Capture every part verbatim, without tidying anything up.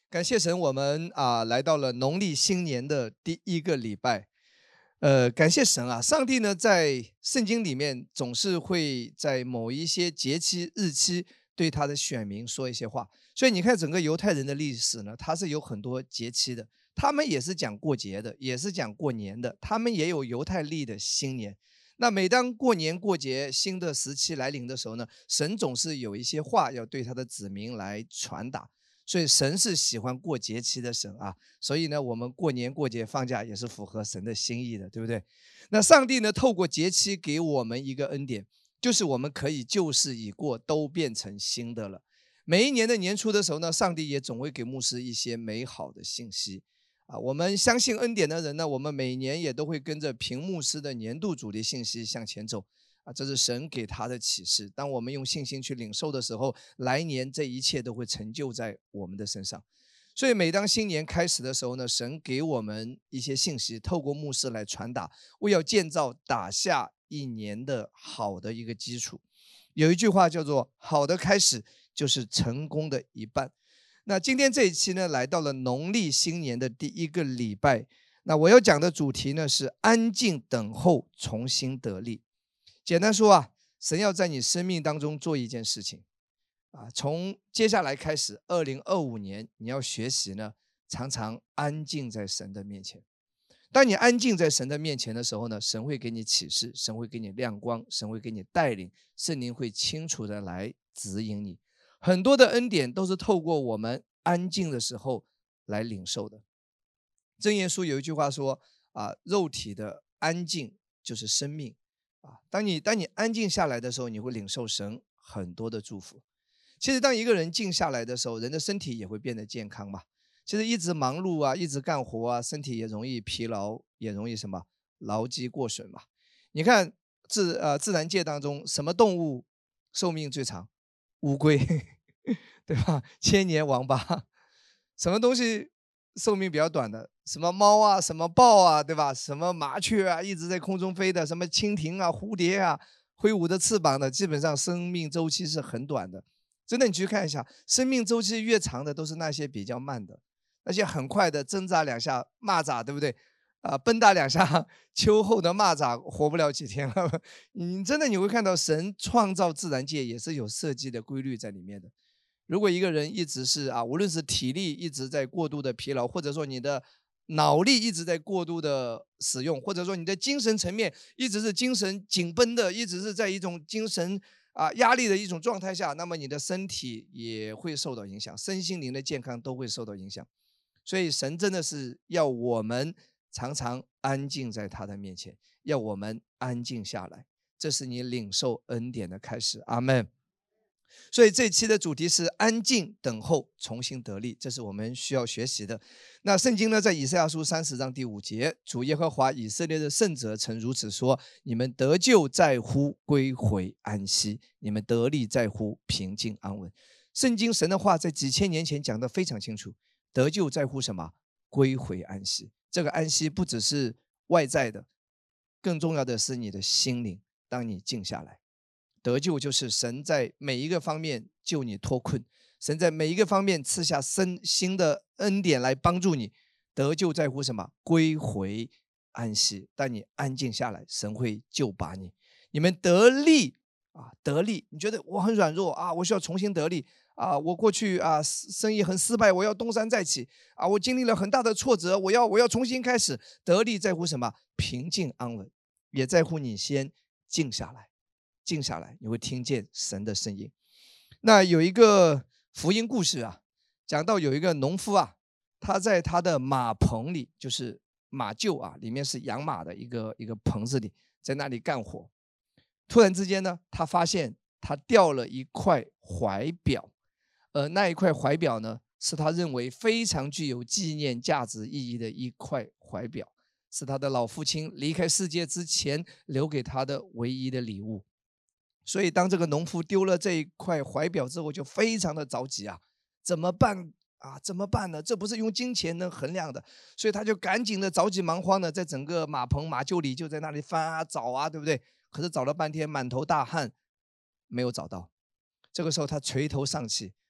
感谢神，我们啊来到了农历新年的第一个礼拜。呃，感谢神啊，上帝呢在圣经里面总是会在某一些节期、日期对他的选民说一些话。所以你看，整个犹太人的历史呢，它是有很多节期的，他们也是讲过节的，也是讲过年的，他们也有犹太历的新年。那每当过年过节、新的时期来临的时候呢，神总是有一些话要对他的子民来传达。所以神是喜欢过节期的神啊，所以呢，我们过年过节放假也是符合神的心意的，对不对？那上帝呢，透过节期给我们一个恩典，就是我们可以旧事已过，都变成新的了。每一年的年初的时候呢，上帝也总会给牧师一些美好的信息啊。我们相信恩典的人呢，我们每年也都会跟着平牧师的年度主题信息向前走。啊，这是神给他的启示。当我们用信心去领受的时候，来年这一切都会成就在我们的身上。所以每当新年开始的时候呢，神给我们一些信息，透过牧师来传达，为要建造打下一年的好的一个基础。有一句话叫做好的开始就是成功的一半。那今天这一期呢，来到了农历新年的第一个礼拜。那我要讲的主题呢是安静等候重新得力。简单说啊，神要在你生命当中做一件事情啊，从接下来开始，二零二五年你要学习呢，常常安静在神的面前。当你安静在神的面前的时候呢，神会给你启示，神会给你亮光，神会给你带领，圣灵会清楚的来指引你。很多的恩典都是透过我们安静的时候来领受的。箴言书有一句话说啊，肉体的安静就是生命。啊，当你当你安静下来的时候，你会领受神很多的祝福。其实，当一个人静下来的时候，人的身体也会变得健康嘛。其实一直忙碌啊，一直干活啊，身体也容易疲劳，也容易什么劳疾过损嘛。你看自呃自然界当中，什么动物寿命最长？乌龟，对吧？千年王八。什么东西寿命比较短的？什么猫啊，什么豹啊，对吧？什么麻雀啊，一直在空中飞的，什么蜻蜓啊、蝴蝶啊，挥舞着翅膀的，基本上生命周期是很短的。真的，你去看一下，生命周期越长的都是那些比较慢的，那些很快的挣扎两下蚂蚱，对不对？啊、奔打两下，秋后的蚂蚱活不了几天了。你真的你会看到，神创造自然界也是有设计的规律在里面的。如果一个人一直是啊，无论是体力一直在过度的疲劳，或者说你的脑力一直在过度的使用，或者说你的精神层面一直是精神紧绷的，一直是在一种精神啊压力的一种状态下，那么你的身体也会受到影响，身心灵的健康都会受到影响。所以神真的是要我们常常安静在他的面前，要我们安静下来，这是你领受恩典的开始。阿们。所以这期的主题是安静等候重新得力，这是我们需要学习的。那圣经呢，在以赛亚书三十章第五节，主耶和华以色列的圣者曾如此说：你们得救在乎归回安息，你们得力在乎平静安稳。圣经神的话在几千年前讲得非常清楚，得救在乎什么？归回安息。这个安息不只是外在的，更重要的是你的心灵。当你静下来，得救就是神在每一个方面救你脱困，神在每一个方面赐下新新的恩典来帮助你。得救在乎什么？归回安息。当你安静下来，神会救拔你。你们得力啊，得力！你觉得我很软弱啊，我需要重新得力啊！我过去啊生意很失败，我要东山再起啊！我经历了很大的挫折，我要我要重新开始。得力在乎什么？平静安稳，也在乎你先静下来。静下来，你会听见神的声音。那有一个福音故事啊，讲到有一个农夫啊，他在他的马棚里，就是马厩啊，里面是养马的一个一个棚子里，在那里干活。突然之间呢，他发现他掉了一块怀表，而那一块怀表呢，是他认为非常具有纪念价值意义的一块怀表，是他的老父亲离开世界之前留给他的唯一的礼物。所以当这个农夫丢了这一块怀表之后，就非常的着急啊，怎么办啊？怎么办呢？这不是用金钱能衡量的。所以他就赶紧的着急忙慌的，在整个马棚马厩里就在那里翻啊找啊，对不对？可是找了半天，满头大汗，没有找到。这个时候他垂头丧气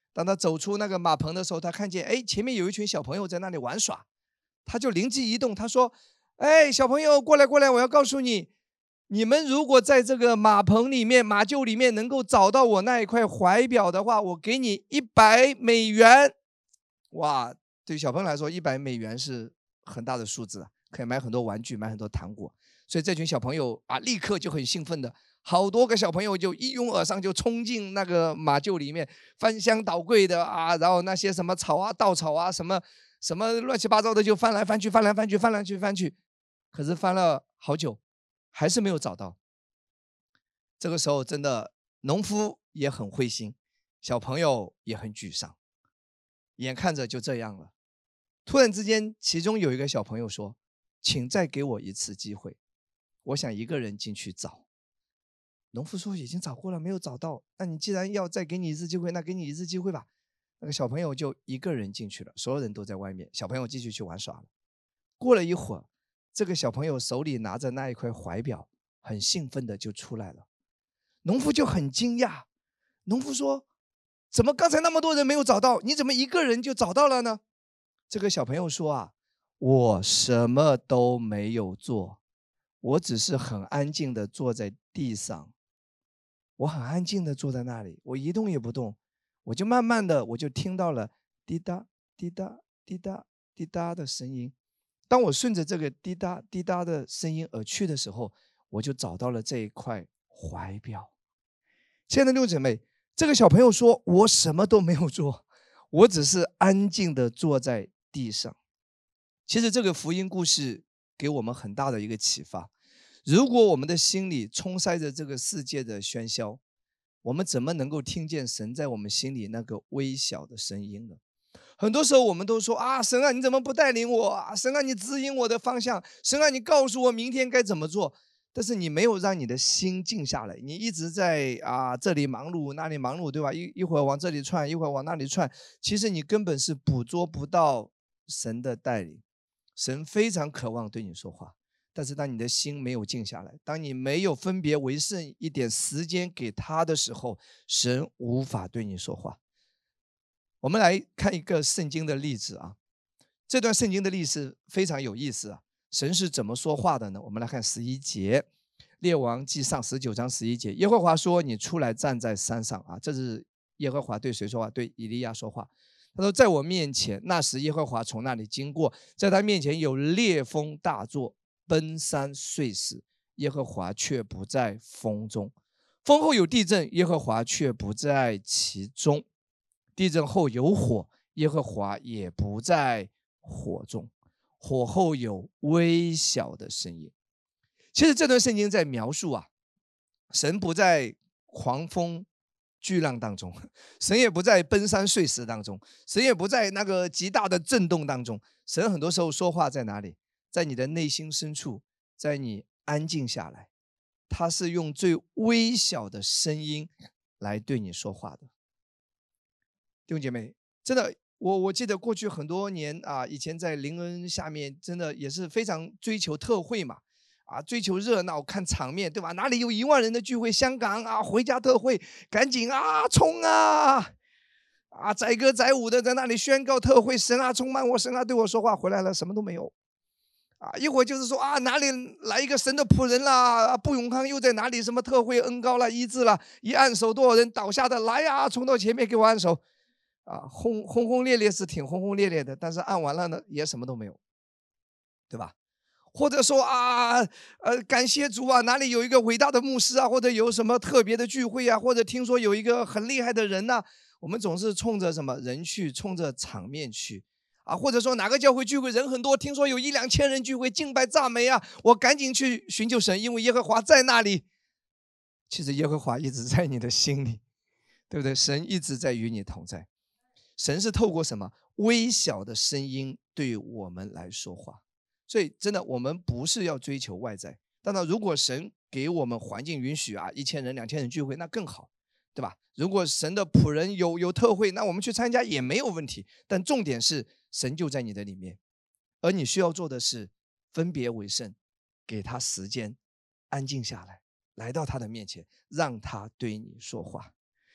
当他走出那个马棚的时候，他看见哎，前面有一群小朋友在那里玩耍，他就灵机一动，他说：哎，小朋友过来过来，我要告诉你，你们如果在这个马棚里面、马厩里面能够找到我那一块怀表的话，我给你一百美元。哇，对小朋友来说，一百美元是很大的数字，可以买很多玩具，买很多糖果。所以这群小朋友啊，立刻就很兴奋的，好多个小朋友就一拥而上，就冲进那个马厩里面，翻箱倒柜的啊，然后那些什么草啊、稻草啊、什么什么乱七八糟的就翻来翻去、翻来翻去、翻来翻去。可是翻了好久，还是没有找到。这个时候，真的农夫也很灰心，小朋友也很沮丧，眼看着就这样了。突然之间，其中有一个小朋友说：请再给我一次机会，我想一个人进去找。农夫说：已经找过了，没有找到。那你既然要再给你一次机会，那给你一次机会吧。那个小朋友就一个人进去了，所有人都在外面，小朋友继续去玩耍了。过了一会儿，这个小朋友手里拿着那一块怀表，很兴奋的就出来了。农夫就很惊讶，农夫说：怎么刚才那么多人没有找到，你怎么一个人就找到了呢？这个小朋友说啊，我什么都没有做，我只是很安静的坐在地上，我很安静的坐在那里，我一动也不动，我就慢慢的我就听到了滴答滴答滴答滴答的声音。当我顺着这个滴答滴答的声音而去的时候，我就找到了这一块怀表。亲爱的弟兄姐妹，这个小朋友说，我什么都没有做，我只是安静的坐在地上。其实这个福音故事给我们很大的一个启发，如果我们的心里充塞着这个世界的喧嚣，我们怎么能够听见神在我们心里那个微小的声音呢？很多时候我们都说啊，神啊，你怎么不带领我啊？神啊，你指引我的方向，神啊，你告诉我明天该怎么做。但是你没有让你的心静下来，你一直在啊这里忙碌那里忙碌，对吧？一一会儿往这里窜，一会儿往那里窜，其实你根本是捕捉不到神的带领。神非常渴望对你说话，但是当你的心没有静下来，当你没有分别为圣一点时间给他的时候，神无法对你说话。我们来看一个圣经的例子啊，这段圣经的历史非常有意思啊。神是怎么说话的呢？我们来看十一节，列王纪上十九章十一节，耶和华说：你出来站在山上啊。这是耶和华对谁说话？对以利亚说话。他说：在我面前，那时耶和华从那里经过，在他面前有烈风大作，奔山碎石，耶和华却不在风中。风后有地震，耶和华却不在其中。地震后有火，耶和华也不在火中。火后有微小的声音。其实这段圣经在描述啊，神不在狂风巨浪当中，神也不在奔山碎石当中，神也不在那个极大的震动当中。神很多时候说话在哪里？在你的内心深处，在你安静下来，他是用最微小的声音来对你说话的。弟兄姐妹，真的，我我记得过去很多年啊，以前在灵恩下面，真的也是非常追求特会嘛，啊，追求热闹，看场面，对吧？哪里有一万人的聚会，香港啊，回家特会，赶紧啊，冲啊！啊，载歌载舞的在那里宣告特会，神啊，充满我，神啊，对我说话，回来了什么都没有。啊，一会儿就是说啊，哪里来一个神的仆人啦？啊，布永康又在哪里？什么特会恩高了，医治了，一按手多少人倒下的，来呀，冲到前面给我按手。啊，轰轰轰烈烈是挺轰轰烈烈的，但是按完了呢，也什么都没有，对吧？或者说啊，呃，感谢主啊，哪里有一个伟大的牧师啊，或者有什么特别的聚会啊，或者听说有一个很厉害的人呐、啊，我们总是冲着什么人去，冲着场面去啊，或者说哪个教会聚会人很多，听说有一两千人聚会敬拜赞美啊，我赶紧去寻求神，因为耶和华在那里。其实耶和华一直在你的心里，对不对？神一直在与你同在。神是透过什么微小的声音对我们来说话，所以真的我们不是要追求外在。当然，如果神给我们环境允许啊，一千人、两千人聚会，那更好，对吧？如果神的仆人有有特会，那我们去参加也没有问题。但重点是神就在你的里面，而你需要做的是分别为圣，给他时间，安静下来，来到他的面前，让他对你说话。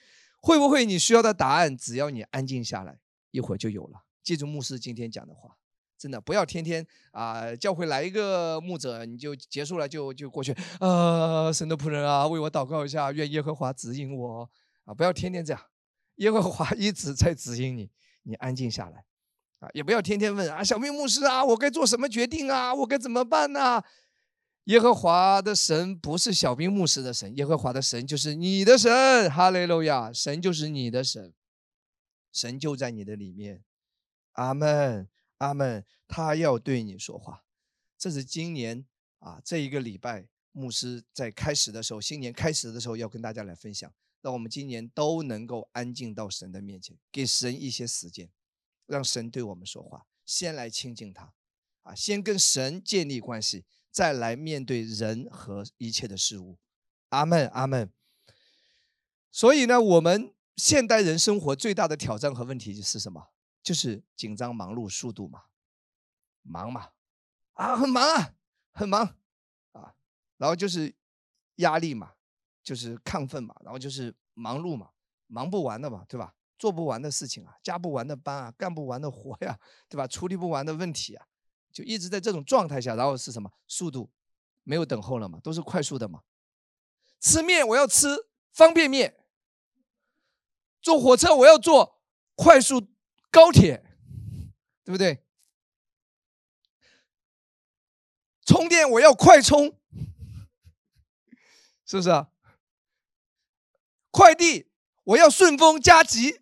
会不会你需要的答案，只要你安静下来，一会儿就有了。记住牧师今天讲的话，真的不要天天啊，教会来一个牧者，你就结束了就就过去，呃，神的仆人啊，为我祷告一下，愿耶和华指引我啊，不要天天这样，耶和华一直在指引你，你安静下来啊，也不要天天问啊，小明牧师啊，我该做什么决定啊，我该怎么办呢？耶和华的神不是小兵牧师的神，耶和华的神就是你的神，哈利路亚，神就是你的神，神就在你的里面，阿们，阿们，他要对你说话。这是今年啊这一个礼拜，牧师在开始的时候，新年开始的时候要跟大家来分享，让我们今年都能够安静到神的面前，给神一些时间，让神对我们说话，先来亲近他，啊，先跟神建立关系，再来面对人和一切的事物。阿们，阿们。所以呢，我们现代人生活最大的挑战和问题是什么？就是紧张、忙碌、速度嘛，忙嘛，啊，很忙啊，很忙啊，然后就是压力嘛，就是亢奋嘛，然后就是忙碌嘛，忙不完的嘛，对吧？做不完的事情啊，加不完的班啊，干不完的活呀，对吧？处理不完的问题啊，就一直在这种状态下，然后是什么？速度，没有等候了嘛，都是快速的嘛。吃面我要吃方便面，坐火车我要坐快速高铁，对不对？充电我要快充，是不是啊？快递我要顺丰加急，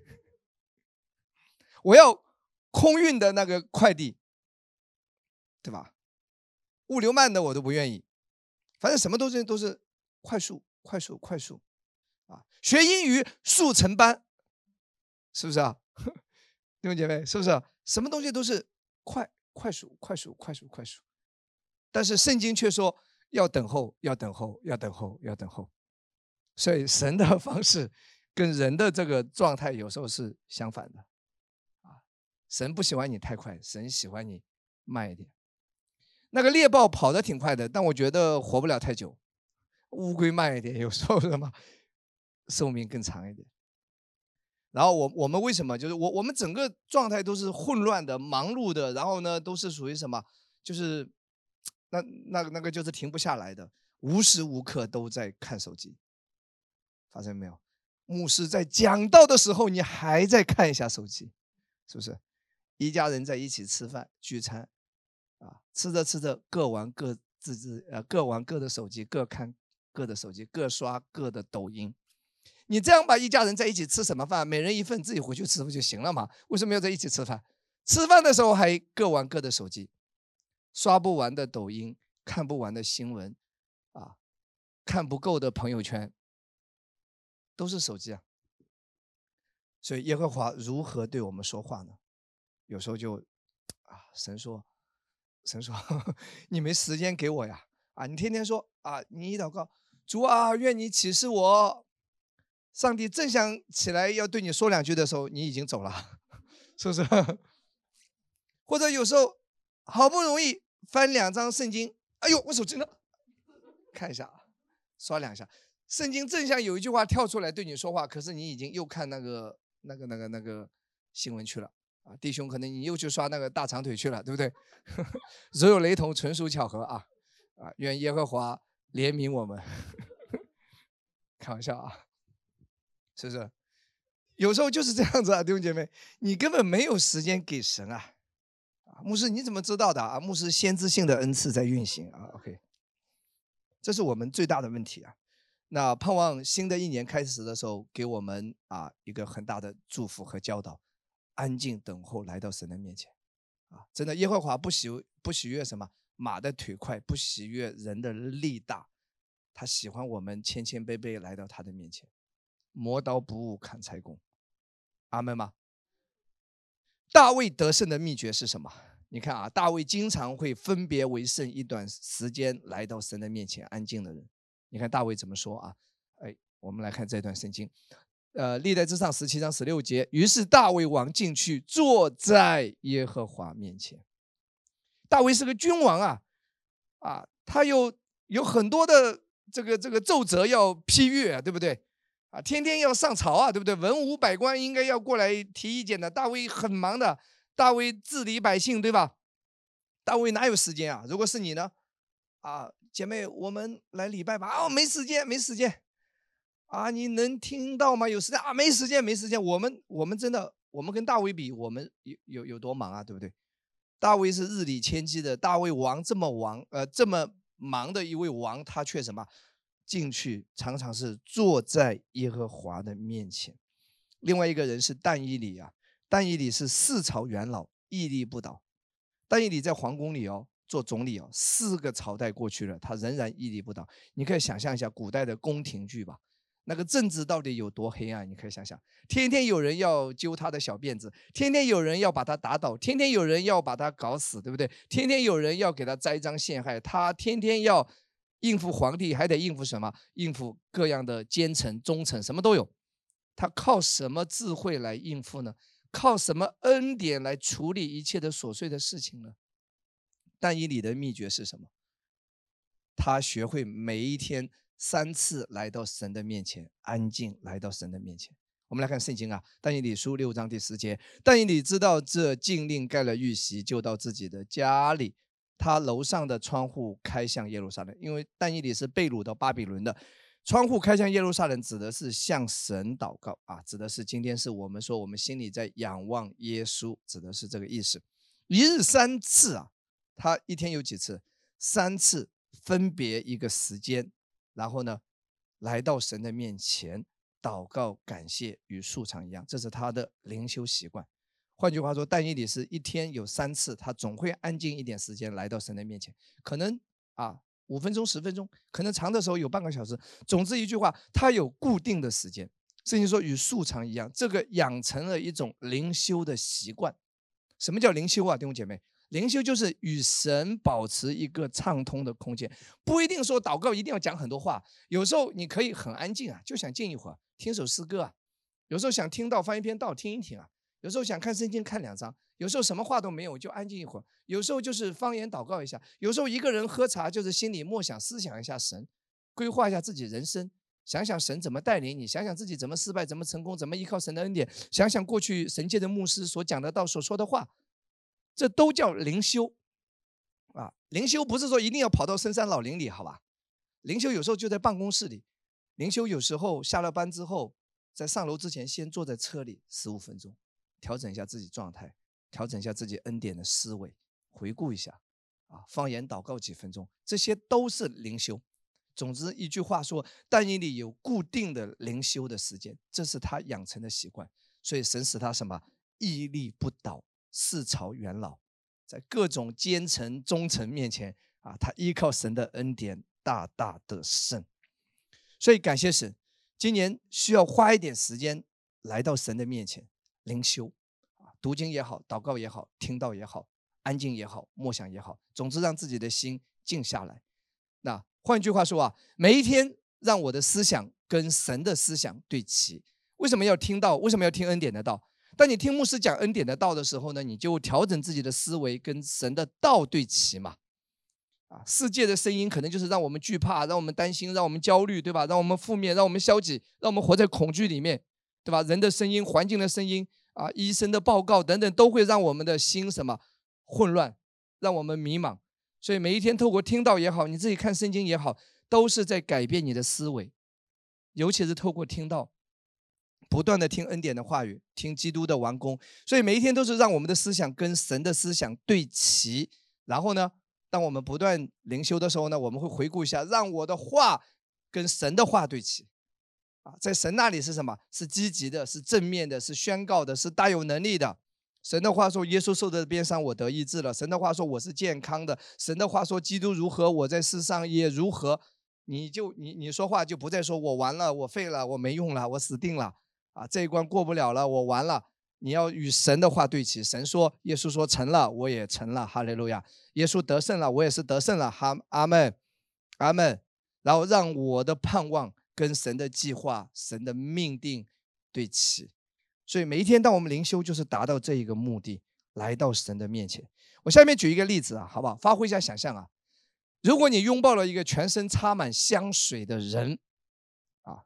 我要空运的那个快递，对吧？物流慢的我都不愿意，反正什么东西都是快速快速快速啊！学英语速成班，是不是啊？弟兄姐妹，是不是啊？什么东西都是快快速快速快速快速，但是圣经却说要等候要等候要等候要等候，所以神的方式跟人的这个状态有时候是相反的啊！神不喜欢你太快，神喜欢你慢一点。那个猎豹跑得挺快的，但我觉得活不了太久。乌龟慢一点，有时候什么寿命更长一点。然后我我们为什么就是我我们整个状态都是混乱的、忙碌的，然后呢都是属于什么？就是那那那个就是停不下来的，无时无刻都在看手机。发现没有？牧师在讲道的时候，你还在看一下手机，是不是？一家人在一起吃饭聚餐。啊，吃着吃着，各玩各自自呃，各玩各的手机，各看各的手机，各刷各的抖音。你这样把一家人在一起吃什么饭？每人一份，自己回去吃不就行了吗？为什么要在一起吃饭？吃饭的时候还各玩各的手机，刷不完的抖音，看不完的新闻，啊，看不够的朋友圈，都是手机啊。所以耶和华如何对我们说话呢？有时候就啊，神说。神说你没时间给我呀，啊，你天天说啊，你一祷告，主啊，愿你启示我。上帝正想起来要对你说两句的时候，你已经走了，是不是？或者有时候好不容易翻两张圣经，哎呦，我手机呢？看一下，刷两下，圣经正想有一句话跳出来对你说话，可是你已经又看那个那个那个那个新闻去了。啊，弟兄，可能你又去刷那个大长腿去了，对不对？如有雷同，纯属巧合啊！啊，愿耶和华怜悯我们。开玩笑啊，是不是？有时候就是这样子啊，弟兄姐妹，你根本没有时间给神啊！啊，牧师你怎么知道的啊？牧师先知性的恩赐在运行啊。OK， 这是我们最大的问题啊。那盼望新的一年开始的时候，给我们啊一个很大的祝福和教导。安静等候来到神的面前，啊，真的，耶和华不喜不喜悦什么？马的腿快，不喜悦人的力大，他喜欢我们谦谦卑卑来到他的面前，磨刀不误砍柴工。阿们吗？大卫得胜的秘诀是什么？你看啊，大卫经常会分别为圣一段时间来到神的面前安静的人。你看大卫怎么说啊？哎，我们来看这段圣经。呃，历代之上十七章十六节，于是大卫王进去，坐在耶和华面前。大卫是个君王啊，啊，他有有很多的这个这个奏折要批阅，对不对？ 啊，天天要上朝啊，对不对？文武百官应该要过来提意见的。大卫很忙的，大卫治理百姓，对吧？大卫哪有时间啊？如果是你呢？啊，姐妹，我们来礼拜吧。哦，没时间，没时间。啊，你能听到吗？有时间啊？没时间，没时间。我们我们真的，我们跟大卫比，我们有有有多忙啊？对不对？大卫是日理千机的，大卫王这么王，呃，这么忙的一位王，他却什么？进去常常是坐在耶和华的面前。另外一个人是但以理啊，但以理是四朝元老，屹立不倒。但以理在皇宫里哦，做总理哦，四个朝代过去了，他仍然屹立不倒。你可以想象一下古代的宫廷剧吧，那个政治到底有多黑暗？你可以想想，天天有人要揪他的小辫子，天天有人要把他打倒，天天有人要把他搞死，对不对？天天有人要给他栽赃陷害，他天天要应付皇帝，还得应付什么？应付各样的奸臣、忠臣，什么都有。他靠什么智慧来应付呢？靠什么恩典来处理一切的琐碎的事情呢？但以理的秘诀是什么？他学会每一天三次来到神的面前，安静来到神的面前。我们来看圣经啊，但以理书六章第十节，但以理知道这禁令盖了玉玺，就到自己的家里，他楼上的窗户开向耶路撒冷，因为但以理是被掳到巴比伦的。窗户开向耶路撒冷，指的是向神祷告啊，指的是今天是我们说我们心里在仰望耶稣，指的是这个意思。一日三次啊，他一天有几次？三次，分别一个时间，然后呢，来到神的面前祷告感谢，与素常一样，这是他的灵修习惯。换句话说，但以理是一天有三次，他总会安静一点时间来到神的面前，可能啊五分钟、十分钟，可能长的时候有半个小时。总之一句话，他有固定的时间。圣经说与素常一样，这个养成了一种灵修的习惯。什么叫灵修啊，弟兄姐妹？灵修就是与神保持一个畅通的空间，不一定说祷告一定要讲很多话，有时候你可以很安静啊，就想静一会儿，听首诗歌啊，有时候想听到翻一篇道听一听啊，有时候想看圣经看两章，有时候什么话都没有就安静一会儿，有时候就是方言祷告一下，有时候一个人喝茶就是心里默想思想一下神，规划一下自己人生，想想神怎么带领你，想想自己怎么失败怎么成功，怎么依靠神的恩典，想想过去神界的牧师所讲的道所说的话，这都叫灵修啊。灵修不是说一定要跑到深山老林里，好吧？灵修有时候就在办公室里，灵修有时候下了班之后，在上楼之前先坐在车里十五分钟，调整一下自己状态，调整一下自己恩典的思维，回顾一下啊，方言祷告几分钟，这些都是灵修。总之一句话说，但以理有固定的灵修的时间，这是他养成的习惯，所以神使他什么屹立不倒，四朝元老，在各种奸臣忠臣面前啊，他依靠神的恩典大大的胜。所以感谢神，今年需要花一点时间来到神的面前灵修啊，读经也好，祷告也好，听道也好，安静也好，默想也好，总之让自己的心静下来。那换句话说啊，每一天让我的思想跟神的思想对齐。为什么要听道？为什么要听恩典的道？当你听牧师讲恩典的道的时候呢，你就调整自己的思维跟神的道对齐嘛。啊，世界的声音可能就是让我们惧怕，让我们担心，让我们焦虑，对吧？让我们负面，让我们消极，让我们活在恐惧里面，对吧？人的声音、环境的声音啊，医生的报告等等，都会让我们的心什么混乱，让我们迷茫。所以每一天透过听道也好，你自己看圣经也好，都是在改变你的思维，尤其是透过听道，不断的听恩典的话语，听基督的完工，所以每一天都是让我们的思想跟神的思想对齐。然后呢，当我们不断灵修的时候呢，我们会回顾一下，让我的话跟神的话对齐啊，在神那里是什么？是积极的，是正面的，是宣告的，是大有能力的。神的话说，耶稣受的鞭伤，我得医治了。神的话说，我是健康的。神的话说，基督如何，我在世上也如何。你就你你说话就不再说我完了，我废了，我没用了，我死定了啊，这一关过不了了，我完了。你要与神的话对齐。神说，耶稣说成了，我也成了，哈利路亚。耶稣得胜了，我也是得胜了，哈阿们，阿们。然后让我的盼望跟神的计划、神的命定对齐。所以每一天当我们灵修，就是达到这一个目的，来到神的面前。我下面举一个例子啊，好不好？发挥一下想象啊。如果你拥抱了一个全身插满香水的人啊，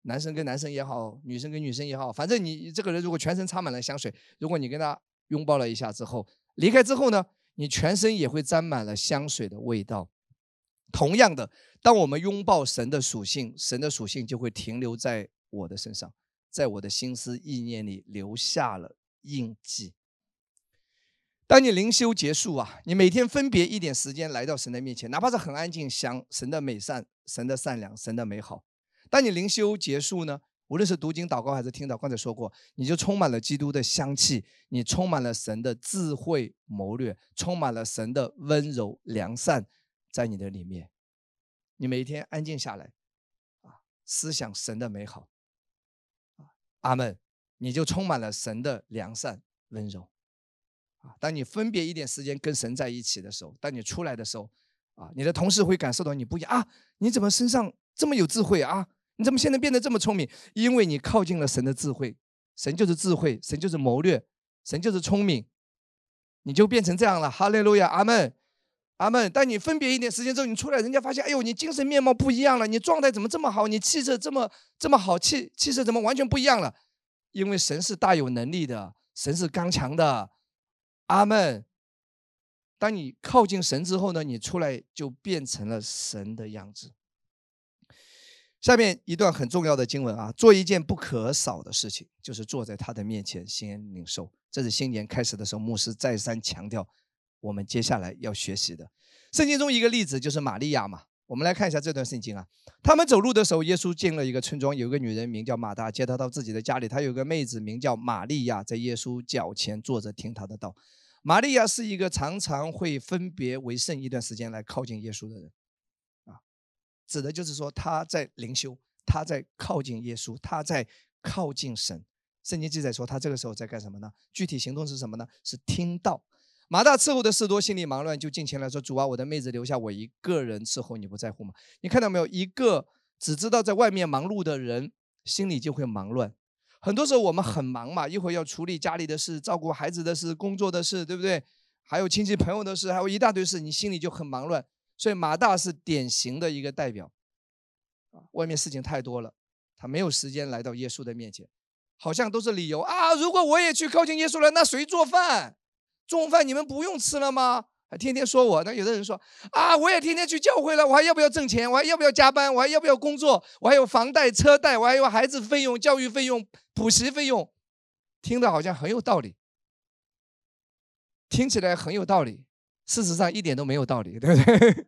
男生跟男生也好，女生跟女生也好，反正你这个人如果全身插满了香水，如果你跟他拥抱了一下之后，离开之后呢，你全身也会沾满了香水的味道。同样的，当我们拥抱神的属性，神的属性就会停留在我的身上，在我的心思意念里留下了印记。当你灵修结束啊，你每天分别一点时间来到神的面前，哪怕是很安静，想神的美善、神的善良、神的美好。当你灵修结束呢，无论是读经、祷告还是听祷，刚才说过，你就充满了基督的香气，你充满了神的智慧谋略，充满了神的温柔良善在你的里面。你每一天安静下来啊，思想神的美好，阿们，你就充满了神的良善温柔。当你分别一点时间跟神在一起的时候，当你出来的时候啊，你的同事会感受到你不一样啊，你怎么身上这么有智慧啊？你怎么现在变得这么聪明？因为你靠近了神的智慧，神就是智慧，神就是谋略，神就是聪明，你就变成这样了。哈利路亚，阿们，阿们。当你分别一点时间之后，你出来，人家发现，哎呦，你精神面貌不一样了，你状态怎么这么好？你气色这么这么好，气气色怎么完全不一样了？因为神是大有能力的，神是刚强的。阿们。当你靠近神之后呢，你出来就变成了神的样子。下面一段很重要的经文啊，做一件不可少的事情，就是坐在他的面前先领受。这是新年开始的时候，牧师再三强调我们接下来要学习的。圣经中一个例子就是玛利亚嘛，我们来看一下这段圣经啊。他们走路的时候，耶稣进了一个村庄，有一个女人名叫马大，接他到自己的家里，他有个妹子名叫玛利亚，在耶稣脚前坐着听他的道。玛利亚是一个常常会分别为圣一段时间来靠近耶稣的人啊，指的就是说他在灵修，他在靠近耶稣，他在靠近神。圣经记载说他这个时候在干什么呢？具体行动是什么呢？是听道。马大伺候的事多，心里忙乱，就进前来说，主啊，我的妹子留下我一个人伺候，你不在乎吗？你看到没有，一个只知道在外面忙碌的人心里就会忙乱。很多时候我们很忙嘛，一会儿要处理家里的事，照顾孩子的事，工作的事，对不对？还有亲戚朋友的事，还有一大堆事，你心里就很忙乱。所以马大是典型的一个代表啊，外面事情太多了，他没有时间来到耶稣的面前，好像都是理由啊。如果我也去靠近耶稣了，那谁做饭？中午饭你们不用吃了吗？还天天说我。那有的人说啊，我也天天去教会了，我还要不要挣钱？我还要不要加班？我还要不要工作？我还有房贷、车贷，我还有孩子费用、教育费用、补习费用。听得好像很有道理，听起来很有道理，事实上一点都没有道理，对不对？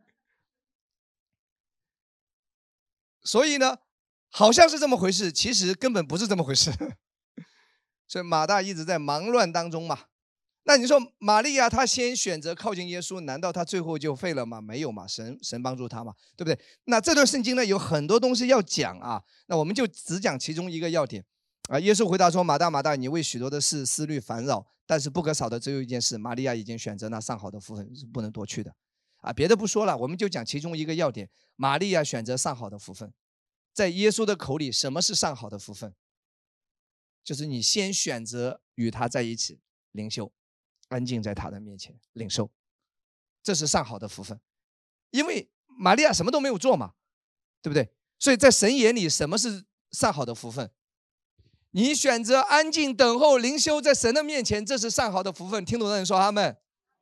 所以呢，好像是这么回事，其实根本不是这么回事。所以马大一直在忙乱当中嘛。那你说玛利亚她先选择靠近耶稣，难道她最后就废了吗？没有嘛，神神帮助她嘛，对不对？那这段圣经呢有很多东西要讲啊，那我们就只讲其中一个要点啊。耶稣回答说：马大马大，你为许多的事思虑烦扰，但是不可少的只有一件事，玛利亚已经选择那上好的福分，是不能夺去的啊。别的不说了，我们就讲其中一个要点，玛利亚选择上好的福分。在耶稣的口里，什么是上好的福分？就是你先选择与他在一起灵修，安静在他的面前领受，这是上好的福分。因为玛利亚什么都没有做嘛，对不对？所以在神眼里，什么是上好的福分？你选择安静等候灵修在神的面前，这是上好的福分。听懂的人说阿们。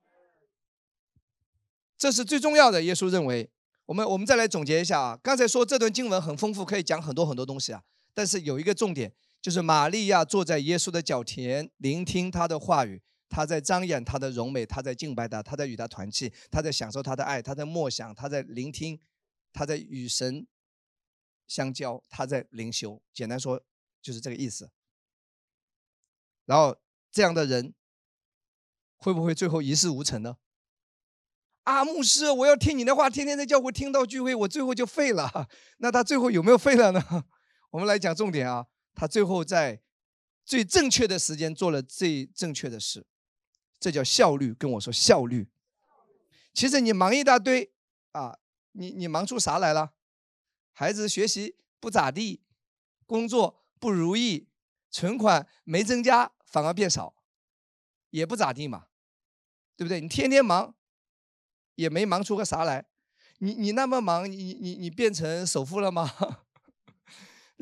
这是最重要的，耶稣认为。我们我们再来总结一下啊，刚才说这段经文很丰富，可以讲很多很多东西啊，但是有一个重点，就是玛利亚坐在耶稣的脚前，聆听他的话语，他在张扬他的荣美，他在敬拜他，他在与他团契，他在享受他的爱，他在默想，他在聆听，他在与神相交，他在灵修。简单说就是这个意思。然后这样的人会不会最后一事无成呢？啊，牧师，我要听你的话，天天在教会听到聚会，我最后就废了。那他最后有没有废了呢？我们来讲重点啊，他最后在最正确的时间做了最正确的事，这叫效率。跟我说效率。其实你忙一大堆啊，你你忙出啥来了？孩子学习不咋地，工作不如意，存款没增加，反而变少，也不咋地嘛，对不对？你天天忙。也没忙出个啥来，你你那么忙，你你你变成首富了吗？对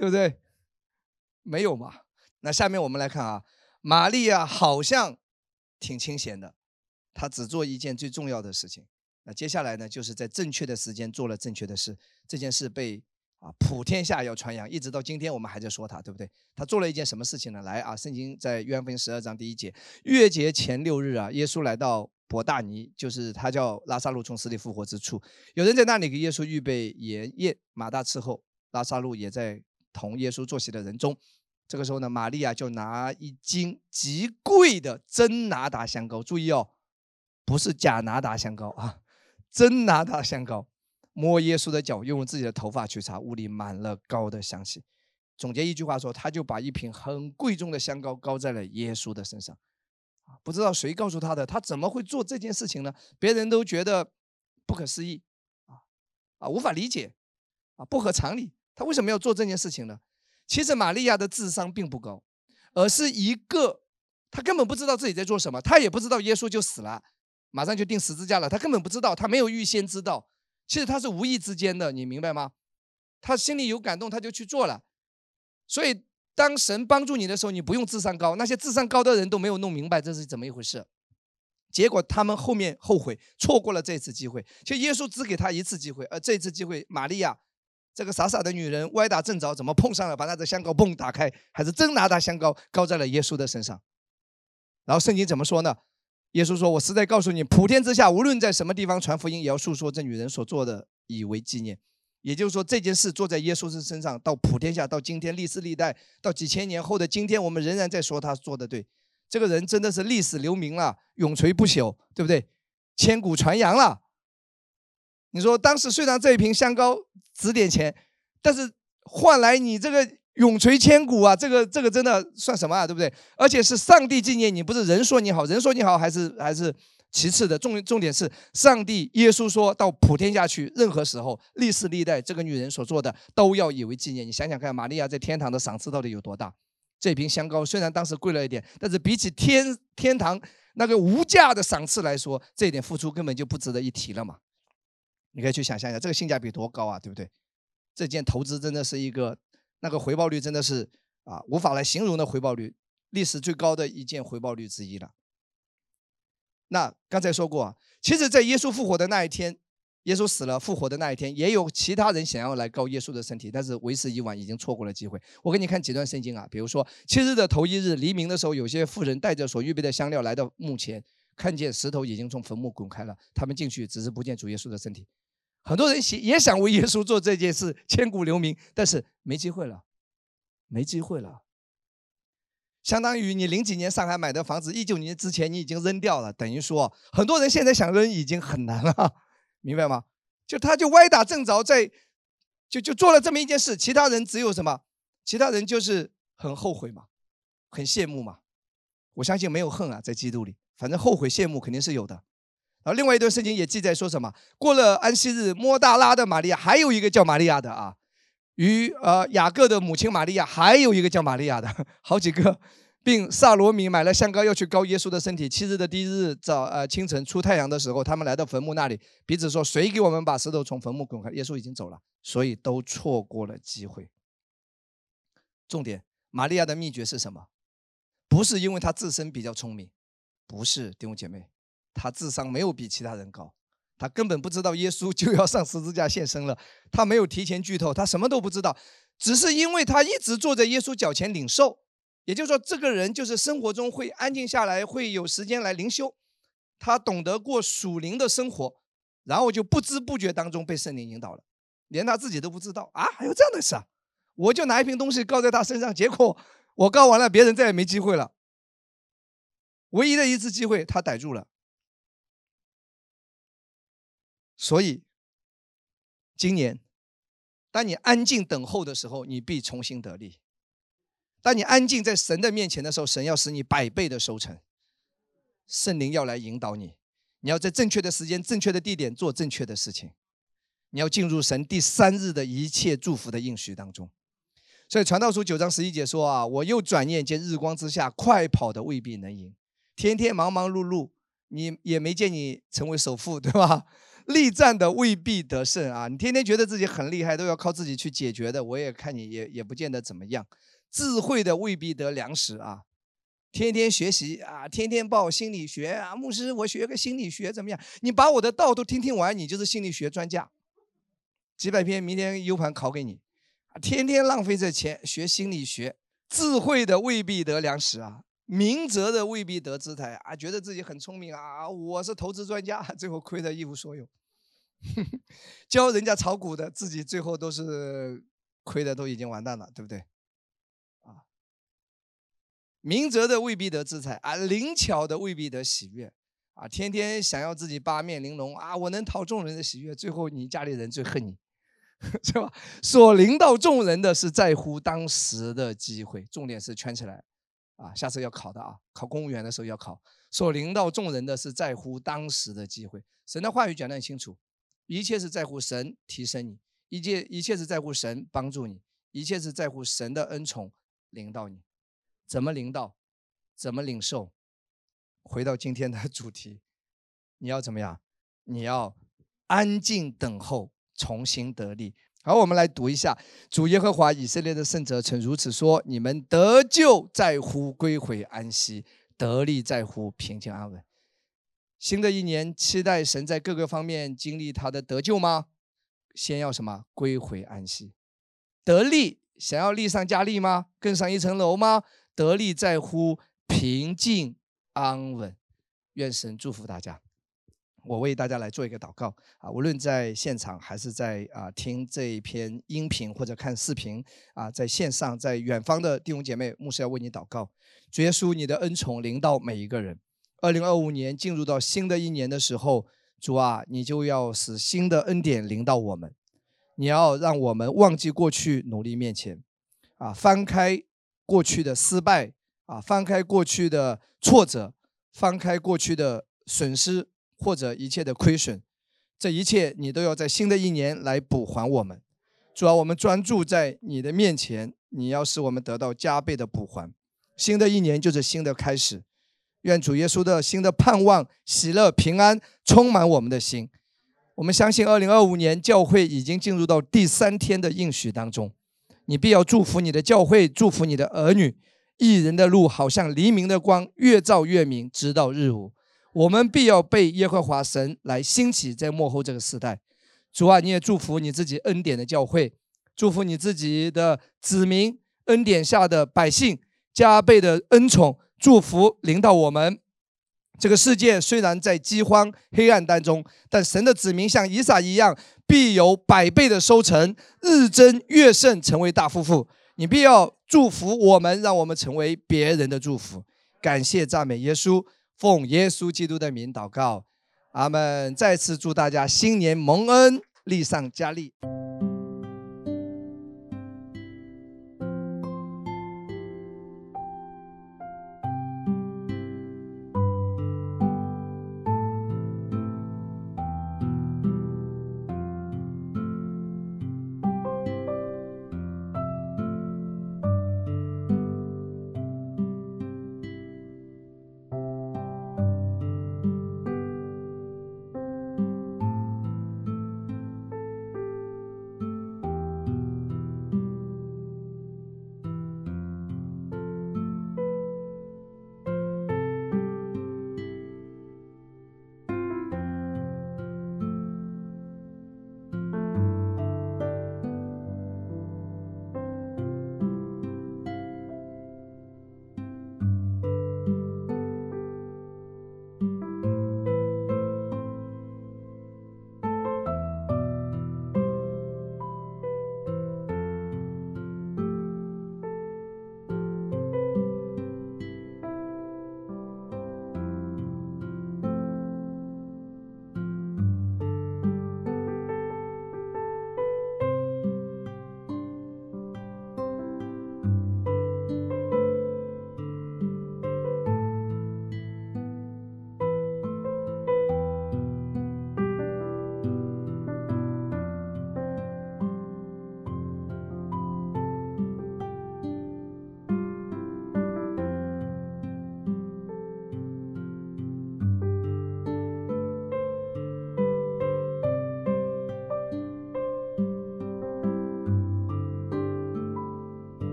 对不对？没有嘛。那下面我们来看啊，玛利亚好像挺清闲的，她只做一件最重要的事情。那接下来呢，就是在正确的时间做了正确的事，这件事被啊普天下要传扬，一直到今天我们还在说他，对不对？他做了一件什么事情呢？来啊，圣经在约翰福音十二章第一节，月节前六日啊，耶稣来到伯大尼，就是他叫拉撒路从死里复活之处，有人在那里给耶稣预备筵宴，马大伺候，拉撒路也在同耶稣坐席的人中。这个时候呢，玛利亚就拿一斤极贵的真拿达香膏，注意哦，不是假拿达香膏啊，真拿达香膏，摸耶稣的脚，用自己的头发去擦，屋里满了膏的香气。总结一句话说，他就把一瓶很贵重的香膏膏在了耶稣的身上。不知道谁告诉他的，他怎么会做这件事情呢？别人都觉得不可思议啊啊，无法理解啊，不合常理。他为什么要做这件事情呢？其实玛利亚的智商并不高，而是一个他根本不知道自己在做什么，他也不知道耶稣就死了，马上就钉十字架了，他根本不知道，他没有预先知道。其实他是无意之间的，你明白吗？他心里有感动，他就去做了。所以当神帮助你的时候，你不用智商高，那些智商高的人都没有弄明白这是怎么一回事，结果他们后面后悔，错过了这次机会。其实耶稣只给他一次机会，而这次机会，玛利亚这个傻傻的女人歪打正着，怎么碰上了，把那个香膏嘣打开，还是真拿他香膏膏在了耶稣的身上。然后圣经怎么说呢？耶稣说，我实在告诉你，普天之下无论在什么地方传福音，也要述说这女人所做的，以为纪念。也就是说，这件事做在耶稣身上，到普天下，到今天历史历代，到几千年后的今天，我们仍然在说他做的对。这个人真的是历史留名了，永垂不朽，对不对？千古传扬了。你说当时虽然这一瓶香膏值点钱，但是换来你这个永垂千古啊，这个这个真的算什么啊，对不对？而且是上帝纪念你，不是人说你好，人说你好还是还是其次的，重重点是上帝耶稣说到普天下去，任何时候历史历代这个女人所做的都要以为纪念。你想想看，玛利亚在天堂的赏赐到底有多大？这瓶香膏虽然当时贵了一点，但是比起天天堂那个无价的赏赐来说，这一点付出根本就不值得一提了嘛。你可以去想象一下，这个性价比多高啊，对不对？这件投资真的是一个那个回报率真的是啊无法来形容的回报率，历史最高的一件回报率之一了。那刚才说过啊，其实在耶稣复活的那一天，耶稣死了复活的那一天，也有其他人想要来膏耶稣的身体，但是为时已晚，已经错过了机会。我给你看几段圣经啊，比如说七日的头一日黎明的时候，有些妇人带着所预备的香料来到墓前，看见石头已经从坟墓滚开了，他们进去只是不见主耶稣的身体。很多人也想为耶稣做这件事，千古留名，但是没机会了，没机会了。相当于你零几年上海买的房子，一九年之前你已经扔掉了，等于说很多人现在想扔已经很难了，明白吗？就他就歪打正着，在就就做了这么一件事，其他人只有什么？其他人就是很后悔嘛，很羡慕嘛。我相信没有恨啊，在基督里，反正后悔羡慕肯定是有的。然后另外一段圣经也记载说什么？过了安息日，抹大拉的玛利亚，还有一个叫玛利亚的啊，与呃雅各的母亲玛利亚，还有一个叫玛利亚的，好几个，并萨罗米买了香膏要去膏耶稣的身体。七日的第一日早呃清晨出太阳的时候，他们来到坟墓那里，彼此说：“谁给我们把石头从坟墓滚开？”耶稣已经走了，所以都错过了机会。重点，玛利亚的秘诀是什么？不是因为她自身比较聪明，不是，弟兄姐妹。他智商没有比其他人高，他根本不知道耶稣就要上十字架献身了，他没有提前剧透，他什么都不知道，只是因为他一直坐在耶稣脚前领受，也就是说这个人就是生活中会安静下来，会有时间来灵修，他懂得过属灵的生活，然后就不知不觉当中被圣灵引导了，连他自己都不知道啊，还有这样的事啊！我就拿一瓶东西膏在他身上，结果我膏完了，别人再也没机会了，唯一的一次机会他逮住了。所以今年当你安静等候的时候，你必重新得力。当你安静在神的面前的时候，神要使你百倍的收成，圣灵要来引导你，你要在正确的时间正确的地点做正确的事情，你要进入神第三日的一切祝福的应许当中。所以传道书九章十一节说啊，我又转眼见日光之下快跑的未必能赢，天天忙忙碌碌你也没见你成为首富，对吧？力战的未必得胜啊！你天天觉得自己很厉害，都要靠自己去解决的，我也看你也也不见得怎么样。智慧的未必得粮食啊！天天学习啊，天天报心理学啊，牧师，我学个心理学怎么样？你把我的道都听听完，你就是心理学专家。几百篇，明天 U 盘拷给你，天天浪费这钱学心理学。智慧的未必得粮食啊，明哲的未必得资财啊，觉得自己很聪明啊，我是投资专家，最后亏得一无所有。教人家炒股的，自己最后都是亏的，都已经完蛋了，对不对？啊，明哲的未必得资财啊，灵巧的未必得喜悦啊，天天想要自己八面玲珑啊，我能讨众人的喜悦，最后你家里人最恨你。是吧？所领导众人的是在乎当时的机会，重点是圈起来啊！下次要考的啊，考公务员的时候要考。所领导众人的是在乎当时的机会。神的话语讲得很清楚，一切是在乎神提升你，一切一切是在乎神帮助你，一切是在乎神的恩宠领导你。怎么领导？怎么领受？回到今天的主题，你要怎么样？你要安静等候。重新得力。好，我们来读一下：主耶和华以色列的圣者曾如此说：你们得救在乎归回安息，得力在乎平静安稳。新的一年，期待神在各个方面经历他的得救吗？先要什么？归回安息。得力，想要力上加力吗？更上一层楼吗？得力在乎平静安稳。愿神祝福大家。我为大家来做一个祷告啊，无论在现场还是在啊听这一篇音频或者看视频啊，在线上在远方的弟兄姐妹，牧师要为你祷告。主耶稣，你的恩宠临到每一个人。二零二五年进入到新的一年的时候，主啊，你就要使新的恩典临到我们，你要让我们忘记过去，努力面前啊，翻开过去的失败啊，翻开过去的挫折，翻开过去的损失。或者一切的亏损，这一切你都要在新的一年来补还我们。主啊，我们专注在你的面前，你要使我们得到加倍的补还。新的一年就是新的开始，愿主耶稣的新的盼望、喜乐、平安充满我们的心。我们相信二零二五年教会已经进入到第三天的应许当中，你必要祝福你的教会，祝福你的儿女。义人的路好像黎明的光，越照越明，直到日午。我们必要被耶和华神来兴起，在末后这个时代。主啊，你也祝福你自己恩典的教会，祝福你自己的子民，恩典下的百姓，加倍的恩宠祝福临到我们。这个世界虽然在饥荒黑暗当中，但神的子民像以撒一样，必有百倍的收成，日增月盛，成为大夫妇。你必要祝福我们，让我们成为别人的祝福。感谢赞美耶稣，奉耶稣基督的名祷告，阿们。再次祝大家新年蒙恩，力上加力。